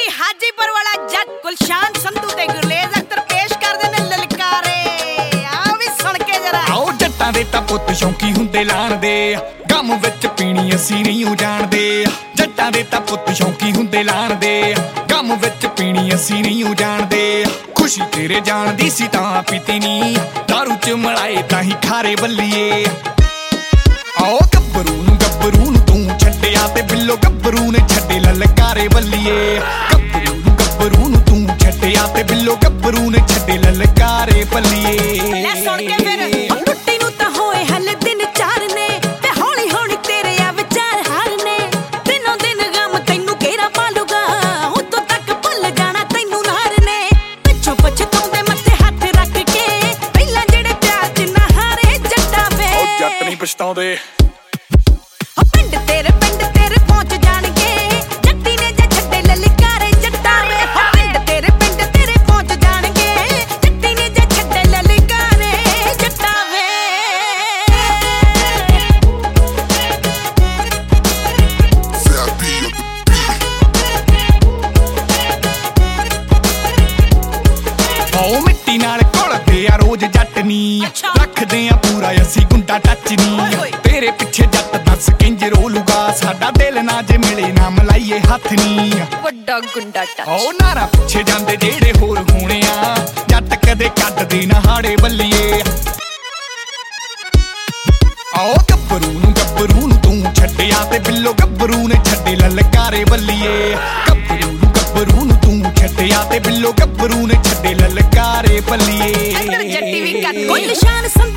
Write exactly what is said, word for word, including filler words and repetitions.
ਹਾਜੀਪੁਰ ਵਾਲਾ ਜੱਟ ਗੁਲਸ਼ਾਨ ਸੰਧੂ ਤੇ ਗੁਰਲੇਜ਼ ਅਖਤਰ ਪੇਸ਼ ਕਰਦੇ ਨੇ ਲਲਕਾਰੇ। ਆ ਵੀ ਸੁਣ ਕੇ ਜਰਾ। ਆਓ ਜੱਟਾਂ ਦੇ ਤਾਂ ਪੁੱਤ ਸ਼ੌਂਕੀ ਹੁੰਦੇ ਲਾਣ ਦੇ, ਗਮ ਵਿੱਚ ਪੀਣੀ ਅਸੀਂ ਨਹੀਂ ਉਹ ਜਾਣਦੇ। ਜੱਟਾਂ ਦੇ ਤਾਂ ਪੁੱਤ ਸ਼ੌਂਕੀ ਹੁੰਦੇ ਲਾਣ ਦੇ, ਗਮ ਵਿੱਚ ਪੀਣੀ ਅਸੀਂ ਨਹੀਂ ਉਹ ਜਾਣਦੇ। ਖੁਸ਼ੀ ਤੇਰੇ ਜਾਣ ਦੀ ਸੀ ਤਾਂ ਪੀਤੀ ਨੀ, ਦਾਰੂ ਚ ਮਲਾਏ ਤਾਂ ਹੀ ਖਾਰੇ ਬੱਲੀਏ। ਆਓ ਗੱਭਰੂ ਨੂੰ ਗੱਭਰੂ ਨੂੰ ਤੂੰ ਛੱਡਿਆ ਤੇ ਬਿੱਲੋ ਗੱਭਰੂ ਨੇ ਛੱਡੇ ਲਲਕਾਰੇ ਬੱਲੀਏ। ਗੱਭਰੂ ਨੂੰ ਗੱਭਰੂ ਨੂੰ ਤੂੰ ਛੱਡਿਆ ਤੇ ਬਿੱਲੋ ਗੱਭਰੂ ਨੇ ਛੱਡੇ ਲਲਕਾਰੇ ਬੱਲੀਏ। ਲੈ ਸੁਣ ਕੇ ਫਿਰ ਟੁੱਟੀ ਨੂੰ ਤਾਂ ਹੋਏ ਹਲੇ ਦਿਨ ਚਾਰ ਨੇ, ਤੇ ਹੌਲੀ ਹੌਲੀ ਤੇਰੇ ਆ ਵਿਚਾਰ ਹਾਰ ਨੇ। ਦਿਨੋਂ ਦਿਨ ਗਮ ਤੈਨੂੰ ਘੇਰਾ ਪਾਲੂਗਾ, ਉਤੋਂ ਤੱਕ ਭੁੱਲ ਜਾਣਾ ਤੈਨੂੰ ਨਾਰ ਨੇ। ਪਿੱਛੋਂ ਪਛਤਾਉਂਦੇ ਮੱਥੇ ਹੱਥ ਰੱਖ ਕੇ, ਪਹਿਲਾਂ ਜਿਹੜੇ ਪਿਆਰ ਚ ਨਾ ਹਾਰੇ ਜੱਟਾਂ ਵੇ। ਉਹ ਜੱਟ ਨਹੀਂ ਪਛਤਾਉਂਦੇ। ਪਿੰਡ ਤੇਰੇ ਪਿੰਡ ਤੇਰੇ ਪਹੁੰਚ ਜਾਣਗੇ, ਜੱਟੀ ਨੇ ਜੇ ਛੱਡੇ ਲਲਕਾਰੇ ਜੱਟਾਂ ਵੇ। ਪਿੰਡ ਤੇਰੇ ਪਿੰਡ ਤੇਰੇ ਪਹੁੰਚ ਜਾਣਗੇ, ਜੱਟੀ ਨੇ ਜੇ ਛੱਡੇ ਲਲਕਾਰੇ ਜੱਟਾਂ ਵੇ। ਆਓ ਮਿੱਟੀ ਨਾਲ ਘੁਲਦੇ ਆ ਰੋਜ਼ ਜੱਟ ਨੀ, ਰੱਖਦੇ ਆ ਪੂਰਾ ਅਸੀਂ ਗੁੰਡਾ ਟੱਚ ਨੀ। ਤੇਰੇ ਪਿੱਛੇ ਜੱਟ ਦੱਸ ਕਿੰਜ ਰੋਲੂਗਾ, ਸਾਡਾ ਦਿਲ ਨਾ ਜੇ ਮਿਲੇ ਨਾ ਮਲਾਈਏ ਹੱਥ ਨੀ। ਵੱਡਾ ਗੁੰਡਾ ਟੱਚ। ਆਓ ਨਾਰਾ ਪਿੱਛੇ ਜਾਂਦੇ ਜਿਹੜੇ ਹੋਰ ਹੋਣੇ ਆ, ਜੱਟ ਕਦੇ ਕੱਢਦੇ ਨਾ ਹਾੜੇ ਬੱਲੀਏ। ਆਓ ਗੱਭਰੂ ਨੂੰ ਗੱਭਰੂ ਨੂੰ ਤੂੰ ਛੱਡਿਆ ਤੇ ਬਿੱਲੋ ਗੱਭਰੂ ਨੇ ਛੱਡੇ ਲਲਕਾਰੇ ਬੱਲੀਏ। ਗੱਭਰੂ ਨੂੰ ਗੱਭਰੂ ਨੂੰ ਤੂੰ ਛੱਡਿਆ ਤੇ ਬਿੱਲੋ ਗੱਭਰੂ ਨੇ ਛੱਡੇ ਲਲਕਾਰੇ ਬੱਲੀਏ। ਜੱਟੀ ਵੀ ਕੱਟ ਗੁਲਸ਼ਾਨ